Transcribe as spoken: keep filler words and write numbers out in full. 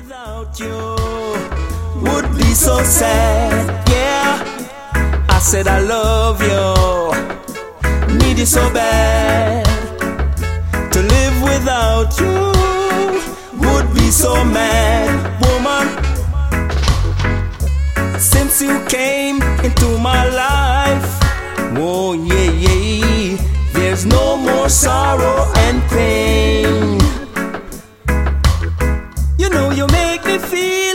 without you would be so sad. Yeah, I said I love you, need you so bad. To live without you would be so mad, woman. Since you came into my life, oh yeah, yeah, there's no more sorrow and pain. You know you make me feel